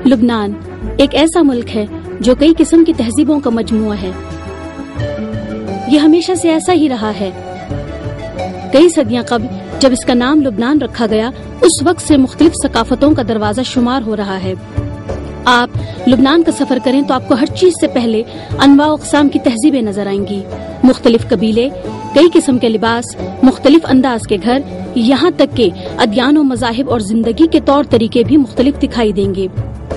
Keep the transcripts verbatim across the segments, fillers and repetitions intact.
लुबनान एक ऐसा मुल्क है जो कई किस्म की तहजीबों का मजमुआ है। यह हमेशा से ऐसा ही रहा है। कई सदियां कबल जब इसका नाम लुबनान रखा गया, उस वक्त से मुख्तलिफ सकाफतों का दरवाजा शुमार हो रहा है। आप लुबनान का सफर करें तो आपको हर चीज से पहले अनवा अक़साम की तहजीबें नजर आएंगी। मुख्तलिफ कबीले, कई किस्म के लिबास, मुख्तलिफ अंदाज के घर, यहाँ तक के अदयान और मज़ाहिब और जिंदगी के तौर तरीके भी मुख्तलिफ दिखाई देंगे।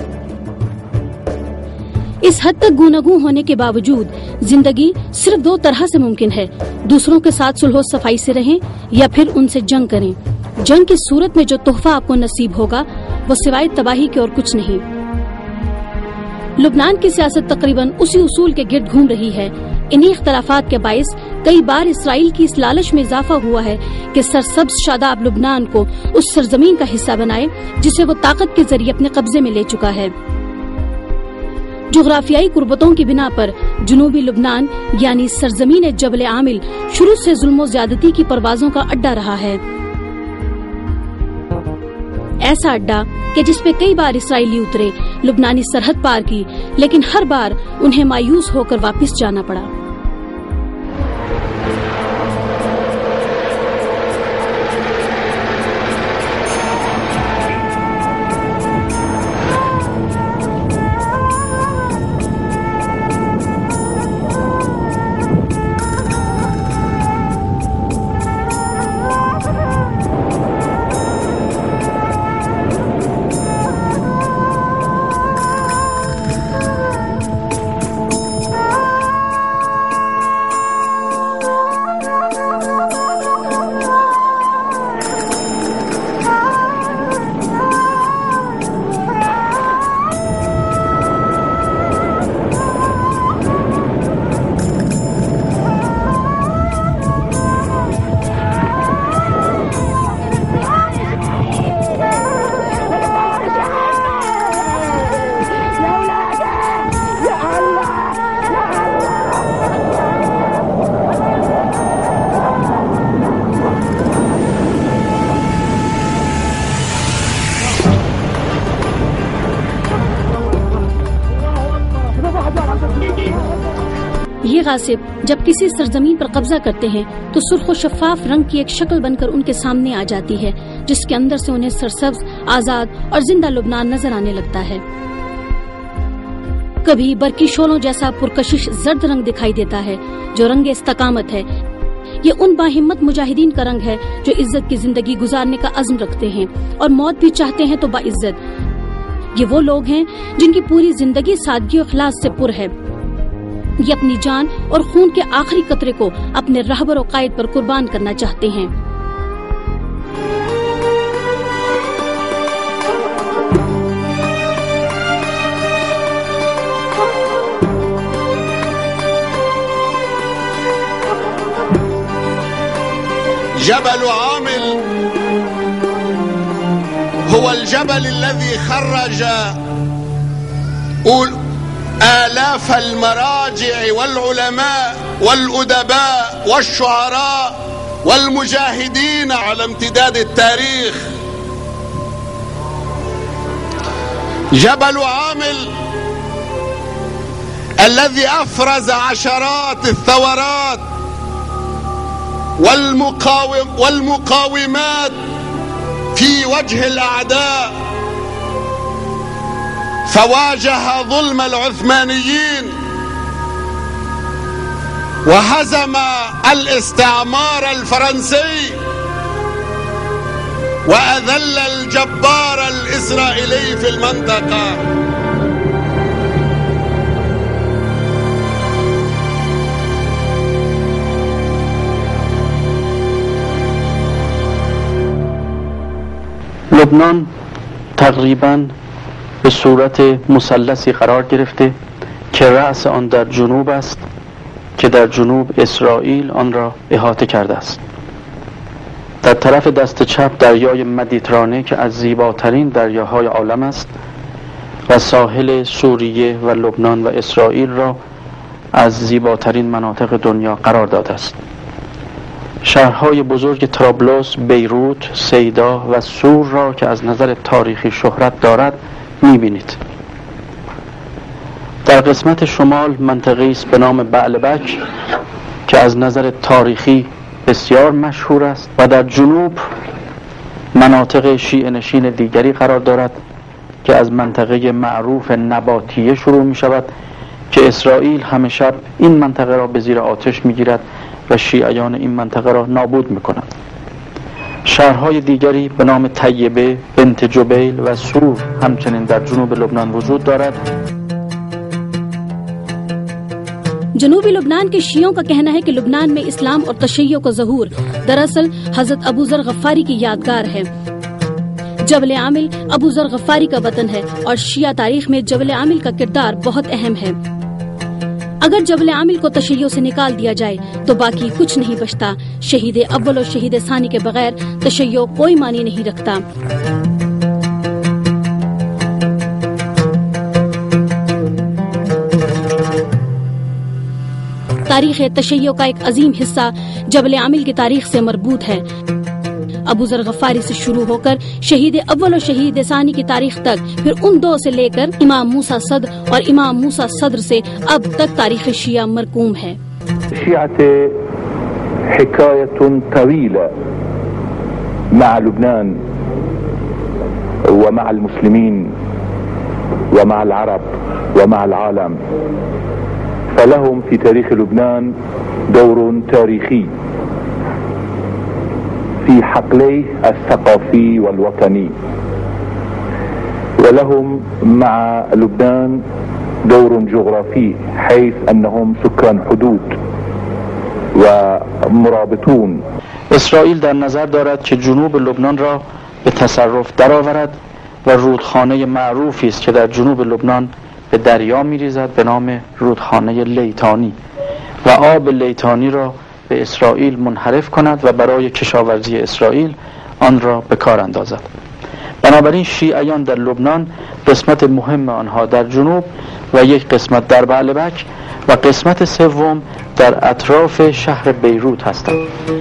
इस हद तक गूनागू होने के बावजूद जिंदगी सिर्फ दो तरह से मुमकिन है, दूसरों के साथ सुलह सफाई से रहें या फिर उनसे जंग करें। जंग की सूरत में जो तोहफा आपको नसीब होगा वो सिवाय तबाही के और कुछ नहीं। लुबनान की सियासत तकरीबन उसी उसूल के गिर्द घूम रही है। इन्हीं इख्तलाफात के बाइस कई बार इसराइल की इस लालच में इजाफा हुआ है कि सरसब्ज शादाब लुबनान को उस सरजमीन का हिस्सा बनाए जिसे वो ताकत के जरिए अपने कब्जे में ले चुका है। जुग्राफियाई कुर्बतों की बिना पर जुनूबी लुबनान यानी सरजमीन जबल आमिल शुरू से जुल्म ज्यादती की परवाजों का अड्डा रहा है। ऐसा अड्डा कि जिसपे कई बार इसराइली उतरे, लुबनानी सरहद पार की, लेकिन हर बार उन्हें मायूस होकर वापस जाना पड़ा। ये गासिब जब किसी सरजमीन पर कब्जा करते हैं तो सुर्ख और शफाफ रंग की एक शक्ल बनकर उनके सामने आ जाती है, जिसके अंदर से उन्हें सरसब्ज, आजाद और जिंदा लुबनान नजर आने लगता है। कभी बरकी शोलों जैसा पुरकशिश जर्द रंग दिखाई देता है जो रंग इस्तकामत है। ये उन बाहिम्मत मुजाहिदीन का रंग है जो इज्जत की जिंदगी गुजारने का अज़्म रखते हैं और मौत भी चाहते हैं तो बाइज्जत। ये वो लोग हैं जिनकी पूरी जिंदगी सादगी और इखलास से पुर है। ये अपनी जान और खून के आखिरी कतरे को अपने रहबर और कायद पर कुर्बान करना चाहते हैं। जबल आमिल हुवा अल-जबल الذي خرج آلاف المراجع والعلماء والأدباء والشعراء والمجاهدين على امتداد التاريخ. جبل عامل الذي أفرز عشرات الثورات والمقاوم والمقاومات في وجه الأعداء، فواجه ظلم العثمانيين وهزم الاستعمار الفرنسي وأذل الجبار الإسرائيلي في المنطقة. لبنان تقریباً به صورت مثلثی قرار گرفته که رأس آن در جنوب است که در جنوب اسرائیل آن را احاطه کرده است. در طرف دست چپ دریای مدیترانه که از زیباترین دریاهای عالم است و ساحل سوریه و لبنان و اسرائیل را از زیباترین مناطق دنیا قرار داده است. شهرهای بزرگ طرابلس، بیروت، سیدا و سور را که از نظر تاریخی شهرت دارد می‌بینید. در قسمت شمال منطقه‌ای است به نام بعلبک که از نظر تاریخی بسیار مشهور است و در جنوب مناطق شیعه نشین دیگری قرار دارد که از منطقه معروف نباتیه شروع می شود که اسرائیل همه شب این منطقه را به زیر آتش می گیرد و شیعیان این منطقه را نابود می کند. شهرهای دیگری به نام طیبه، بنت جبیل و سور همچنین در جنوب لبنان وجود دارد. जनूबी लुबनान के शियों का कहना है कि लुबनान में इस्लाम और तशय्यो का ज़हूर दरअसल हज़रत अबू ज़र गफ़ारी की यादगार है। जबल आमिल अबू ज़र गफ़ारी का वतन है और शिया तारीख में जबल आमिल का किरदार बहुत अहम है। अगर जबल आमिल को तशय्यो से निकाल दिया जाए तो बाकी कुछ नहीं बचता। शहीद अव्वल और शहीद सानी के बगैर तशय्यो कोई मानी नहीं रखता। तारीख तशय्यो का एक अजीम हिस्सा जबल आमिल की तारीख से मरबूत है। अबू ज़र गफ़ारी से शुरू होकर शहीद अव्वल और शहीद सानी की तारीख तक, फिर उन दो से लेकर इमाम मूसा सद्र और इमाम मूसा सद्र से अब तक तारीख शिया मरकूम है। حكاية طويلة مع لبنان ومع المسلمين ومع العرب ومع العالم، فلهم في تاريخ لبنان دور تاريخي في حقله الثقافي والوطني، ولهم مع لبنان دور جغرافي حيث أنهم سكان حدود ومرابطون. اسرائیل در نظر دارد که جنوب لبنان را به تصرف درآورد و رودخانه معروفی است که در جنوب لبنان به دریا می‌ریزد به نام رودخانه لیتانی و آب لیتانی را به اسرائیل منحرف کند و برای کشاورزی اسرائیل آن را به کار اندازد. بنابراین شیعیان در لبنان قسمت مهم آنها در جنوب و یک قسمت در بعلبک و قسمت سوم در اطراف شهر بیروت هستند.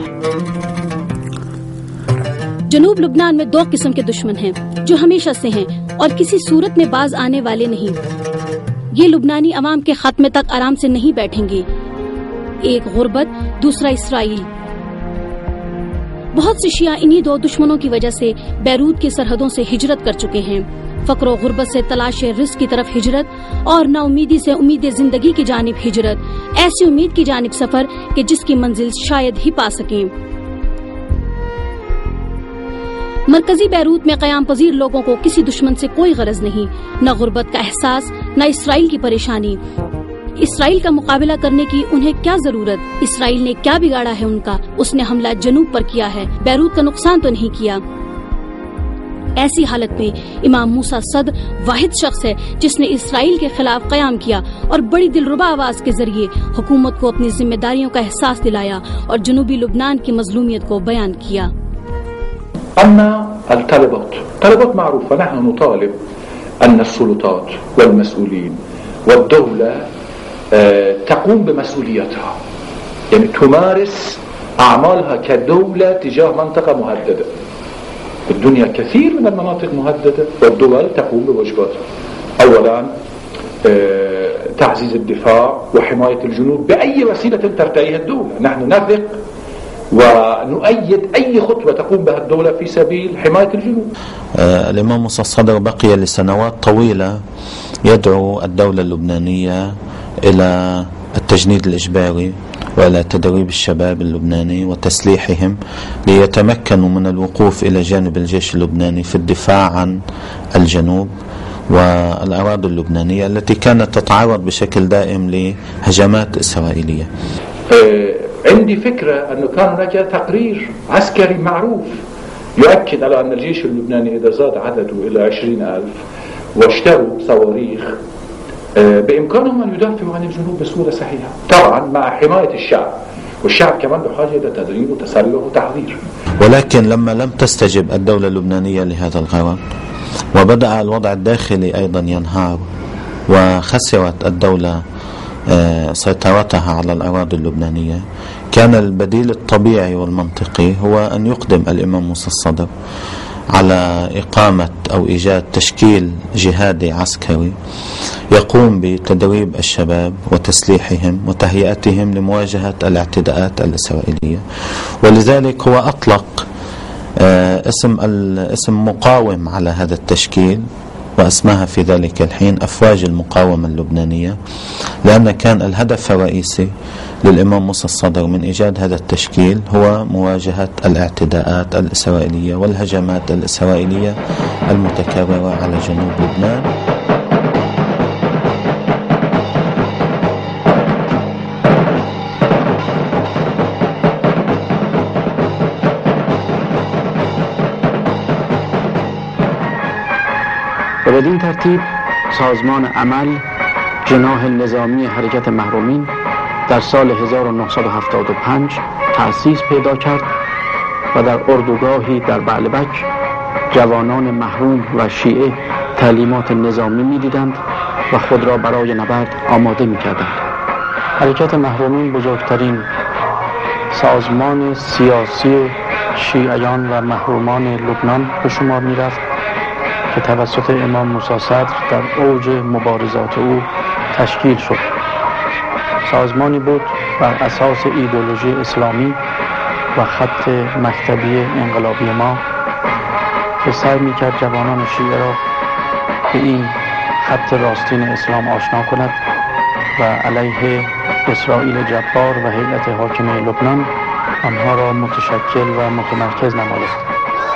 जनूब लुबनान में दो किस्म के दुश्मन हैं जो हमेशा से हैं और किसी सूरत में बाज आने वाले नहीं। ये लुबनानी अवाम के खात्मे तक आराम से नहीं बैठेंगे। एक गुर्बत, दूसरा इसराइल। बहुत से शिया इन्हीं दो दुश्मनों की वजह से बैरूत की सरहदों से हिजरत कर चुके हैं। फक्र गुर्बत से तलाश रिस्क की तरफ हिजरत और नाउमीदी से उम्मीद जिंदगी की जानिब हिजरत, ऐसी उम्मीद की जानिब सफर कि जिसकी मंजिल शायद ही पा सकें। मरकजी बैरूत में कयाम पजीर लोगों को किसी दुश्मन से कोई गरज नहीं, न गुर्बत का एहसास, न इसराइल की परेशानी। इसराइल का मुकाबला करने की उन्हें क्या जरूरत? इसराइल ने क्या बिगाड़ा है उनका? उसने हमला जनूब पर किया है, बैरूत का नुकसान तो नहीं किया। ऐसी हालत में इमाम मूसा सद्र वाहिद शख्स है जिसने इसराइल के खिलाफ कयाम किया और बड़ी दिलरुबा आवाज के जरिए हुकूमत को अपनी जिम्मेदारियों का एहसास दिलाया और जनूबी लुबनान की मजलूमियत को बयान किया। أما الطلبات طلبات معروفة، نحن نطالب أن السلطات والمسؤولين والدولة تقوم بمسؤوليتها، يعني تمارس أعمالها كدولة تجاه منطقة مهددة. الدنيا كثير من المناطق مهددة والدول تقوم بواجباتها. أولا تعزيز الدفاع وحماية الجنوب بأي وسيلة ترتعيها الدولة. نحن نثق ونؤيد أي خطوة تقوم بها الدولة في سبيل حماية الجنوب. آه الإمام موسى الصدر بقي لسنوات طويلة يدعو الدولة اللبنانية إلى التجنيد الإجباري وإلى تدريب الشباب اللبناني وتسليحهم ليتمكنوا من الوقوف إلى جانب الجيش اللبناني في الدفاع عن الجنوب والأراضي اللبنانية التي كانت تتعرض بشكل دائم لهجمات إسرائيلية. آه عندي فكرة أنه كان هناك تقرير عسكري معروف يؤكد على أن الجيش اللبناني إذا زاد عدده إلى عشرين ألف واشتروا صواريخ بإمكانهم أن يدافعوا عن الجنوب بصورة صحيحة، طبعا مع حماية الشعب، والشعب كمان بحاجة إلى تدريب وتسلح وتحضير. ولكن لما لم تستجب الدولة اللبنانية لهذا الغرض وبدأ الوضع الداخلي أيضا ينهار وخسرت الدولة سيطرتها على الأراضي اللبنانية، كان البديل الطبيعي والمنطقي هو أن يقدم الإمام موسى الصدر على إقامة أو إيجاد تشكيل جهادي عسكري يقوم بتدريب الشباب وتسليحهم وتهيئتهم لمواجهة الاعتداءات الإسرائيلية. ولذلك هو أطلق اسم الاسم مقاوم على هذا التشكيل، وأسماها في ذلك الحين أفواج المقاومة اللبنانية، لأن كان الهدف الرئيسي للإمام موسى الصدر من إيجاد هذا التشكيل هو مواجهة الاعتداءات الإسرائيلية والهجمات الإسرائيلية المتكررة على جنوب لبنان. و بدین ترتیب سازمان عمل جناح نظامی حرکت محرومین در سال هزار و نهصد و هفتاد و پنج تأسیس پیدا کرد و در اردوگاهی در بعلبک جوانان محروم و شیعه تعلیمات نظامی می دیدند و خود را برای نبرد آماده می کردند. حرکت محرومین بزرگترین سازمان سیاسی شیعیان و محرومان لبنان به شمار می رفت که توسط امام موسی صدر در اوج مبارزات او تشکیل شد. سازمانی بود بر اساس ایدئولوژی اسلامی و خط مکتبی انقلابی ما که سعی می‌کرد جوانان شیعه را به این خط راستین اسلام آشنا کند و علیه اسرائیل جبار و هیئت حاکمه لبنان آنها را متشکل و متمرکز نماید.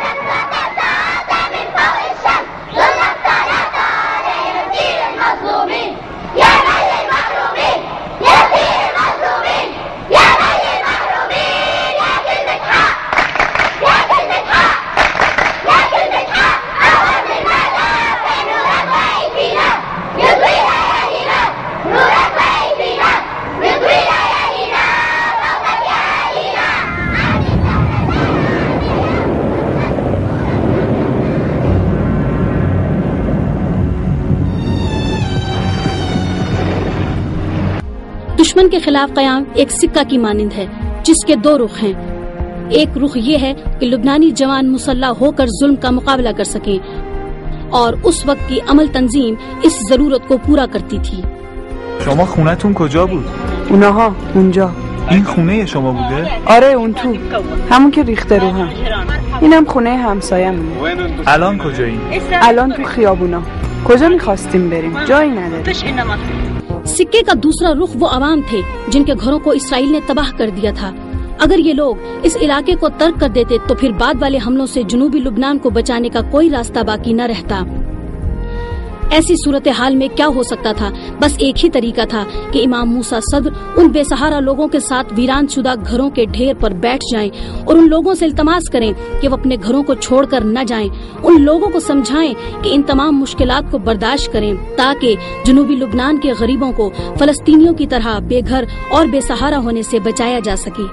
दुश्मन के खिलाफ कयाम एक सिक्का की मानिंद है जिसके दो रुख हैं। एक रुख ये है कि लुबनानी जवान मुसल्ला होकर जुल्म का मुकाबला कर सकें और उस वक्त की अमल तंजीम इस जरूरत को पूरा करती थी। شما خونتون کجا بود؟ اونها اونجا. این خونه شما بوده؟ آره اون تو، همون که ریخته رو هم. اینم خونه همسایه‌مونه. الان کجایین؟ الان تو خیابونا. کجا می‌خواستیم بریم؟ جایی نداره. सिक्के का दूसरा रुख वो आवाम थे जिनके घरों को इसराइल ने तबाह कर दिया था। अगर ये लोग इस इलाके को तर्क कर देते तो फिर बाद वाले हमलों से जनूबी लुबनान को बचाने का कोई रास्ता बाकी न रहता। ऐसी सूरत हाल में क्या हो सकता था? बस एक ही तरीका था कि इमाम मूसा सद्र उन बेसहारा लोगों के साथ वीरान शुदा घरों के ढेर पर बैठ जाएं और उन लोगों से इल्तमास करें कि वो अपने घरों को छोड़कर न जाएं। उन लोगों को समझाएं कि इन तमाम मुश्किलात को बर्दाश्त करें ताकि जनूबी लुबनान के गरीबों को फलस्तीनियों की तरह बेघर और बेसहारा होने से बचाया जा सके।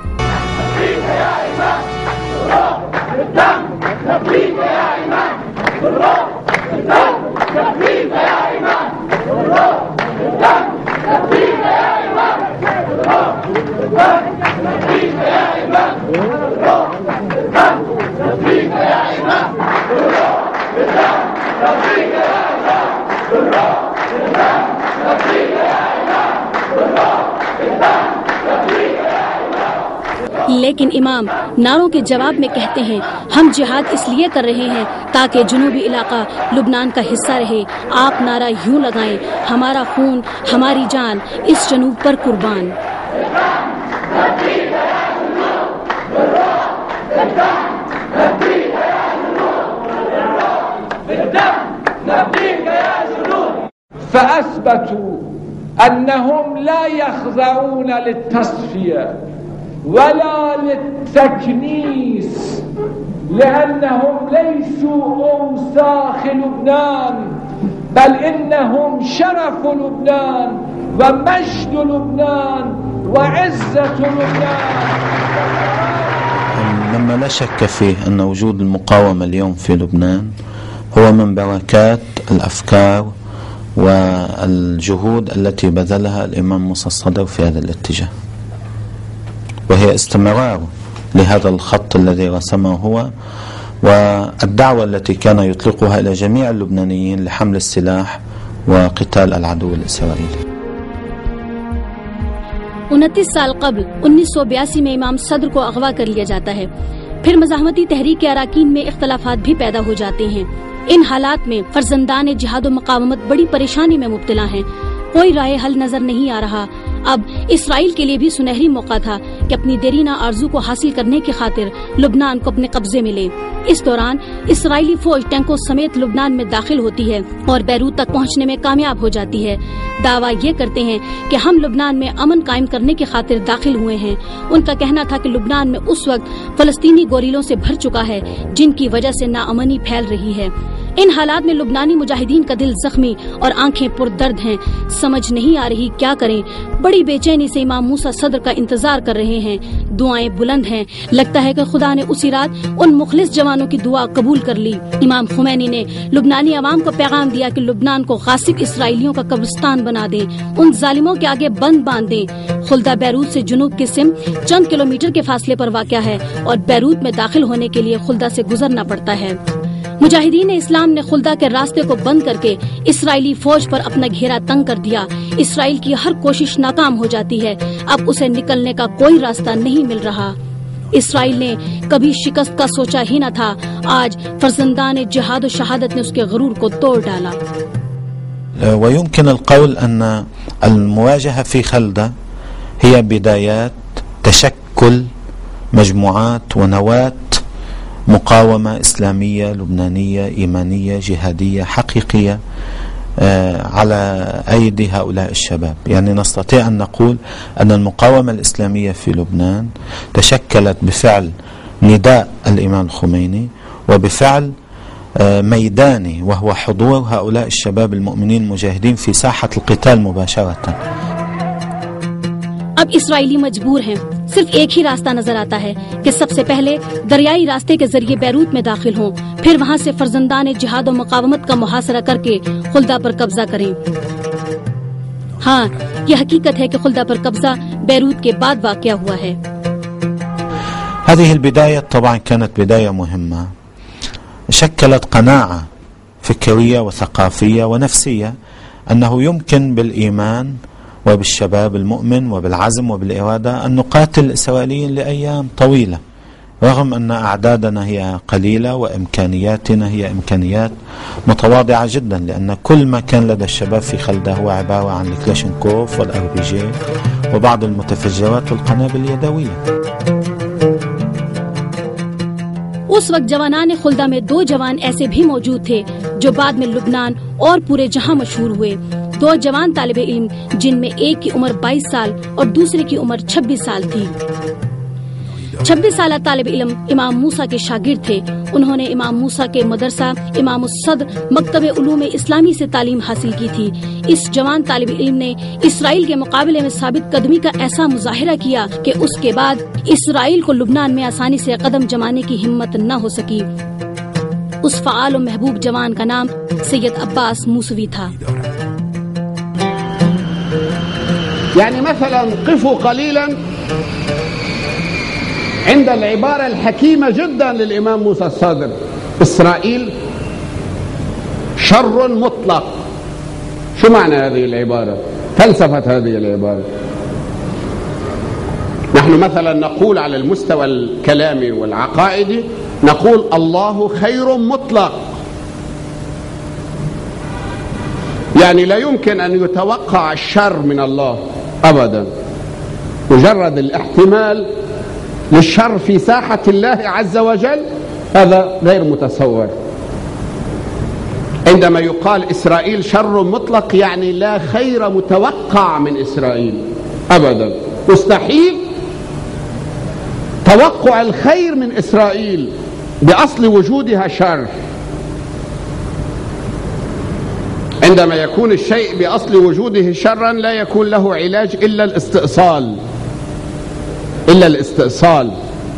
लेकिन इमाम नारों के जवाब में कहते हैं, हम जिहाद इसलिए कर रहे हैं ताकि जुनूबी इलाका लुबनान का हिस्सा रहे। आप नारा यूं लगाएं, हमारा खून हमारी जान इस जनूब पर कुर्बान। فأثبتوا أنهم لا يخضعون للتصفية ولا للتكنيس لأنهم ليسوا أوساخ لبنان بل إنهم شرف لبنان ومجد لبنان وعزة لبنان. مما لا شك فيه أن وجود المقاومة اليوم في لبنان هو من بركات الأفكار والجهود التي بذلها الإمام موسى الصدر في هذا الاتجاه، وهي استمرار لهذا الخط الذي رسمه هو والدعوة التي كان يطلقها إلى جميع اللبنانيين لحمل السلاح وقتال العدو الإسرائيلي. उनतीस साल कबल उन्नीस सौ बयासी में इमाम सदर को अगवा कर लिया जाता है। फिर मज़ाहमती तहरीक के अराकीन में इख्तलाफात भी पैदा हो जाते हैं। इन हालात में फर्जंदान जिहाद और मुकावमत बड़ी परेशानी में मुब्तला हैं। कोई राह हल नजर नहीं आ रहा। अब इसराइल के लिए भी सुनहरी मौका था कि अपनी देरीना आरजू को हासिल करने की खातिर लुबनान को अपने कब्जे में ले। इस दौरान इसराइली फौज टैंकों समेत लुबनान में दाखिल होती है और बैरूत तक पहुंचने में कामयाब हो जाती है। दावा ये करते हैं कि हम लुबनान में अमन कायम करने की खातिर दाखिल हुए हैं। उनका कहना था कि लुबनान में उस वक्त फलस्तीनी गोरीलों से भर चुका है, जिनकी वजह से नाअमनी फैल रही है। इन हालात में लुबनानी मुजाहिदीन का दिल जख्मी और आंखें पुरदर्द हैं। समझ नहीं आ रही क्या करें। बड़ी बेचैनी से इमाम मूसा सदर का इंतजार कर रहे हैं। दुआएं बुलंद हैं। लगता है कि खुदा ने उसी रात उन मुखलिस जवानों की दुआ कबूल कर ली। इमाम खुमैनी ने लुबनानी अवाम को पैगाम दिया कि लुबनान को गासिब इसराइलियों का कब्रिस्तान बना दें, उन जालिमों के आगे बंद बांध दें। खुल्दा बैरूत से जुनूब की सिम चंद किलोमीटर के फासले पर वाक़या है और बैरूत में दाखिल होने के लिए खुल्दा से गुजरना पड़ता है। मुजाहिदीन इस्लाम ने खुल्दा के रास्ते को बंद करके इसराइली फौज पर अपना घेरा तंग कर दिया। इसराइल की हर कोशिश नाकाम हो जाती है। अब उसे निकलने का कोई रास्ता नहीं मिल रहा। इसराइल ने कभी शिकस्त का सोचा ही न था। आज फर्जंदान जिहाद और शहादत ने उसके गरूर को तोड़ डाला। ويمكن القول أن المواجهة في خلدة هي بدايات تشكل مجموعات ونواة مقاومة إسلامية لبنانية إيمانية جهادية حقيقية على أيدي هؤلاء الشباب. يعني نستطيع أن نقول أن المقاومة الإسلامية في لبنان تشكلت بفعل نداء الإمام الخميني وبفعل ميداني، وهو حضور هؤلاء الشباب المؤمنين المجاهدين في ساحة القتال مباشرة. अब इसराइली मजबूर हैं। सिर्फ एक ही रास्ता नजर आता है कि सबसे पहले दरियाई रास्ते के जरिए बैरूत में दाखिल हों, फिर वहां से फर्जंदान जिहाद और मुकावमत का मुहासरा करके खुल्दा पर कब्जा करें। हाँ, यह हकीकत है कि खुल्दा पर कब्जा बैरूत के बाद वाक़या हुआ है। هذه البداية طبعا كانت بداية مهمة، شكلت قناعة فكرية وثقافية ونفسية أنه يمكن بالإيمان وبالشباب المؤمن وبالعزم وبالإرادة أن نقاتل الإسرائيليين لأيام طويلة، رغم أن أعدادنا هي قليلة وإمكانياتنا هي إمكانيات متواضعة جدا، لأن كل ما كان لدى الشباب في خلدة هو عبارة عن الكلاشينكوف والأر بي جي وبعض المتفجرات والقنابل اليدوية. उस वक्त जवानान खुल्दा में दो जवान ऐसे भी मौजूद थे जो बाद में लुबनान और पूरे जहां मशहूर हुए। दो जवान तालिबे इल्म जिनमें एक की उम्र बाईस साल और दूसरे की उम्र छब्बीस साल थी। छब्बीस साल तालिब इल्म इमाम मूसा के शागिर्द थे। उन्होंने इमाम मूसा के मदरसा इमाम सद्र मकतब उलूम इस्लामी से तालीम हासिल की थी। इस जवान तालिब इल्म ने इसराइल के मुकाबले में साबित कदमी का ऐसा मुजाहिरा किया कि उसके बाद इसराइल को लुबनान में आसानी से कदम जमाने की हिम्मत न हो सकी। उस फ़आल और महबूब जवान का नाम सैयद अब्बास मूसवी था। يعني مثلا قفوا قليلا عند العبارة الحكيمة جدا للإمام موسى الصادر: إسرائيل شر مطلق. شو معنى هذه العبارة؟ فلسفة هذه العبارة. نحن مثلا نقول على المستوى الكلامي والعقائدي، نقول الله خير مطلق، يعني لا يمكن أن يتوقع الشر من الله أبدا. مجرد الاحتمال للشر في ساحة الله عز وجل هذا غير متصور. عندما يقال إسرائيل شر مطلق يعني لا خير متوقع من إسرائيل أبدا. مستحيل توقع الخير من إسرائيل بأصل وجودها شر. عندما يكون الشيء بأصل وجوده شرا لا يكون له علاج إلا الاستئصال إلا الاستئصال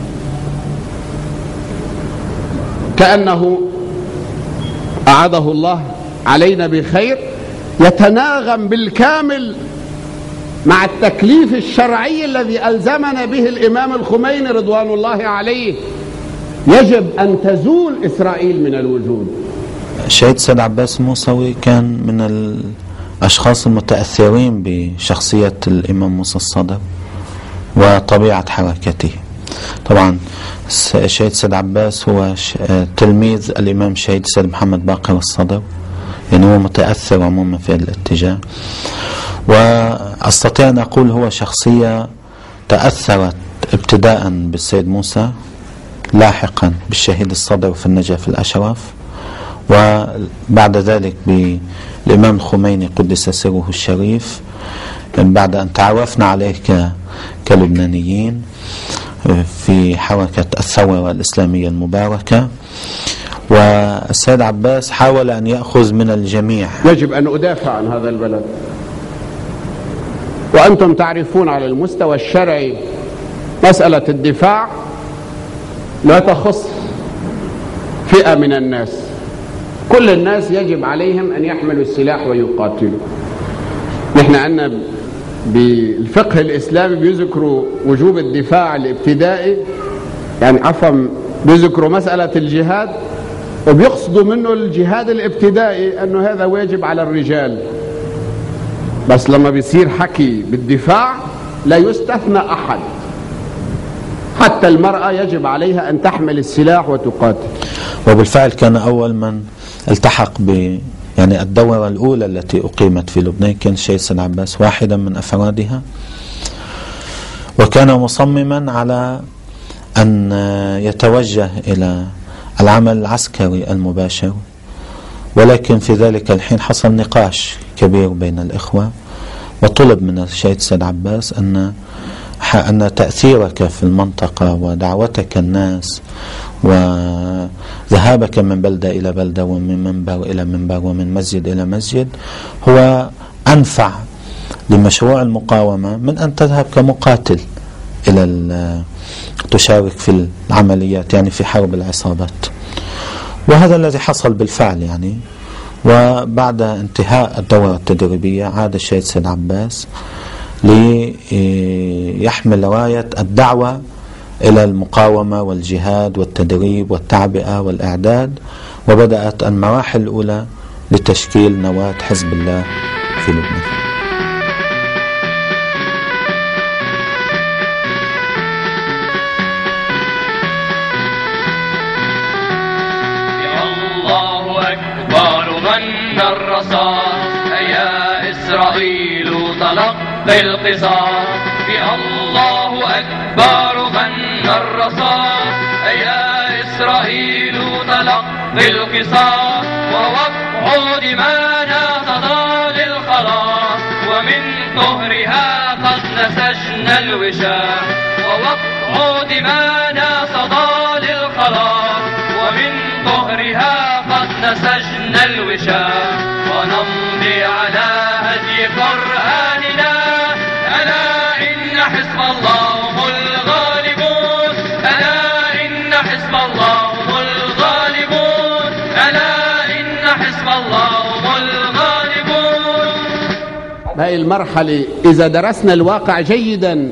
كأنه أعاده الله علينا بخير يتناغم بالكامل مع التكليف الشرعي الذي ألزمنا به الإمام الخميني رضوان الله عليه يجب أن تزول إسرائيل من الوجود. الشهيد سيد عباس الموسوي كان من الأشخاص المتأثرين بشخصية الإمام موسى الصدر وطبيعة حركته. طبعا الشهيد سيد عباس هو تلميذ الإمام الشهيد سيد محمد باقر الصدر، يعني هو متأثر عموما في الاتجاه، وأستطيع أن أقول هو شخصية تأثرت ابتداء بالسيد موسى، لاحقا بالشهيد الصدر في النجف الأشرف، وبعد ذلك بالإمام الخميني قدس سره الشريف بعد أن تعرفنا عليه كلبنانيين في حركة الثورة الإسلامية المباركة. والسيد عباس حاول أن يأخذ من الجميع. يجب أن أدافع عن هذا البلد، وأنتم تعرفون على المستوى الشرعي مسألة الدفاع لا تخص فئة من الناس، كل الناس يجب عليهم أن يحملوا السلاح ويقاتلوا. نحن عندنا بالفقه الإسلامي بيذكروا وجوب الدفاع الابتدائي، يعني عفوا بيذكروا مسألة الجهاد وبيقصدوا منه الجهاد الابتدائي أنه هذا واجب على الرجال، بس لما بيصير حكي بالدفاع لا يستثنى أحد، حتى المرأة يجب عليها أن تحمل السلاح وتقاتل. وبالفعل كان أول من التحق ب يعني الدورة الأولى التي أقيمت في لبنان كان الشهيد سيد عباس واحدا من أفرادها، وكان مصمما على أن يتوجه إلى العمل العسكري المباشر، ولكن في ذلك الحين حصل نقاش كبير بين الإخوة، وطلب من الشهيد سيد عباس أن أن تأثيرك في المنطقة ودعوتك الناس وذهابك من بلدة إلى بلدة ومن منبر إلى منبر ومن مسجد إلى مسجد هو أنفع لمشروع المقاومة من أن تذهب كمقاتل إلى تشارك في العمليات، يعني في حرب العصابات. وهذا الذي حصل بالفعل يعني. وبعد انتهاء الدورة التدريبية عاد الشهيد سيد عباس ليحمل راية الدعوة إلى المقاومة والجهاد والتدريب والتعبئة والإعداد، وبدأت المراحل الأولى لتشكيل نواة حزب الله في لبنان. الله أكبر غنى الرصاص يا إسرائيل تلقي القصاص، الله أكبر غنى الرصاص يا إسرائيل تلقي القصاص، ووقع دمانا صدى للخلاص، ومن طهرها قد نسجنا الوشاح، ووقع دمانا صدى للخلاص، ومن طهرها قد نسجنا الوشاح، ونمضي على هدي قرآننا، ألا إن حزب الله هم الغالبون، ألا إن حزب الله هم الغالبون، ألا إن حزب الله هم الغالبون. هذه المرحلة إذا درسنا الواقع جيدا،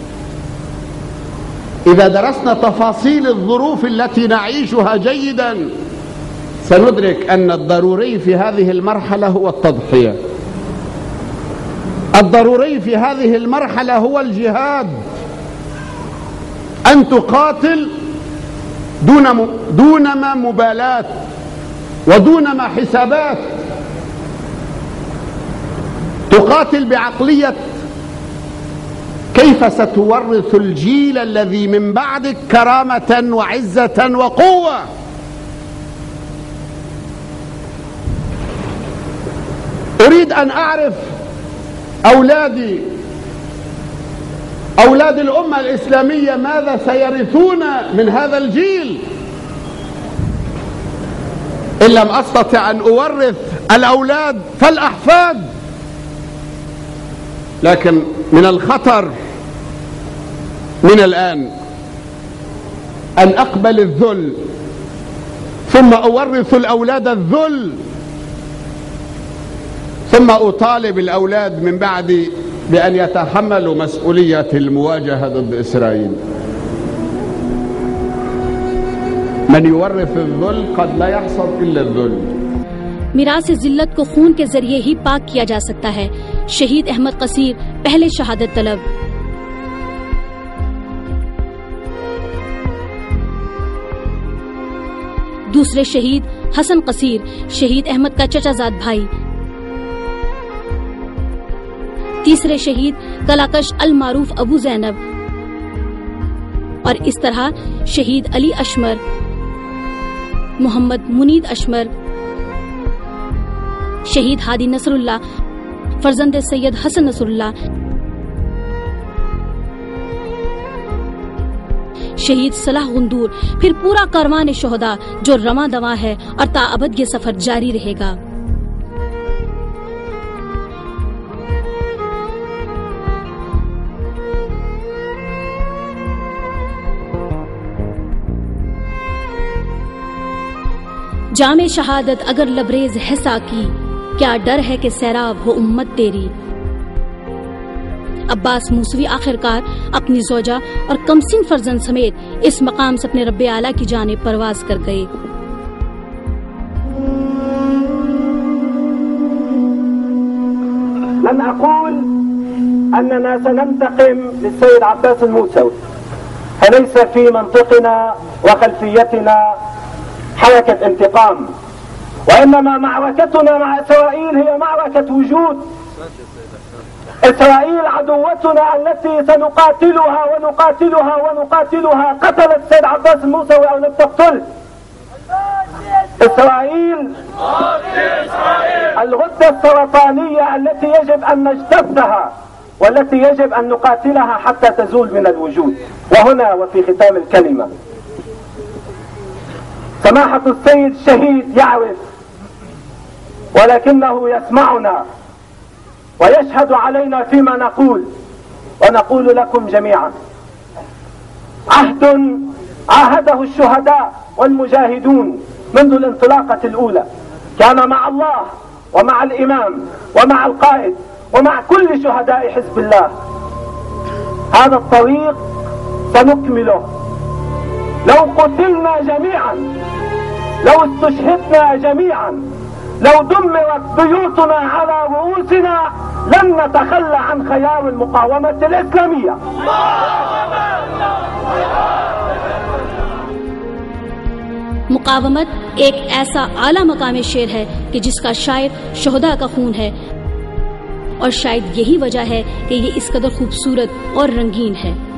إذا درسنا تفاصيل الظروف التي نعيشها جيدا، سندرك أن الضروري في هذه المرحلة هو التضحية. الضروري في هذه المرحلة هو الجهاد، أن تقاتل دون دون ما مبالاة ودون ما حسابات، تقاتل بعقلية كيف ستورث الجيل الذي من بعدك كرامة وعزة وقوة. أريد أن أعرف أولادي، أولاد الأمة الإسلامية، ماذا سيرثون من هذا الجيل إن لم أستطع أن أورث الأولاد فالأحفاد. لكن من الخطر من الآن أن أقبل الذل ثم أورث الأولاد الذل، ثم أطالب الأولاد من بعدي بأن يتحملوا مسؤولية المواجهة ضد إسرائيل. من يورث الذل قد لا يحصل إلا الذل. मिरास जिल्लत को खून के जरिए ही पाक किया जा सकता है। शहीद अहमद कसीर पहले शहादत तलब। दूसरे शहीद हसन कसीर, शहीद अहमद का चचाजाद भाई। तीसरे शहीद कलाकश अल मारूफ अबू जैनब। और इस तरह शहीद अली अशमर, मोहम्मद मुनीद अशमर, शहीद हादी नसरुल्लाह, फर्जंद सैयद हसन नसरुल्लाह, शहीद सलाह गुंदूर, फिर पूरा कारवान शोहदा जो रमा दवा है और ताअबद ये सफर जारी रहेगा। जामे शहादत अगर लबरेज है साकी, क्या डर है कि सैराब हो उम्मत तेरी। अब्बास मूसवी आखिरकार अपनी ज़ौजा और कमसिन फर्जंद समेत इस मकाम से अपने रब्बे आला की जानिब परवाज कर गए। لن أقول أننا سننتقم للسيد عباس الموسوي، فليس في منطقنا وخلفيتنا حركة انتقام، وإنما معركتنا مع إسرائيل هي معركة وجود. إسرائيل عدوتنا التي سنقاتلها ونقاتلها ونقاتلها. قتلت السيد عباس الموسوي أو لم تقتله. إسرائيل الغدة السرطانية التي يجب أن نجتثها والتي يجب أن نقاتلها حتى تزول من الوجود. وهنا وفي ختام الكلمة، سماحة السيد الشهيد يعرف ولكنه يسمعنا ويشهد علينا فيما نقول، ونقول لكم جميعا عهد عاهده الشهداء والمجاهدون منذ الانطلاقة الأولى، كان مع الله ومع الإمام ومع القائد ومع كل شهداء حزب الله. هذا الطريق سنكمله. لو قتلنا جميعا، لو استشهدنا جميعا، لو دمرت بيوتنا على رؤوسنا، لن نتخلى عن خيار المقاومة الإسلامية. मुकावमत एक ऐसा आला मकाम शेर है कि जिसका शायर शोहदा का खून है, और शायद यही वजह है कि ये इस कदर खूबसूरत और रंगीन है।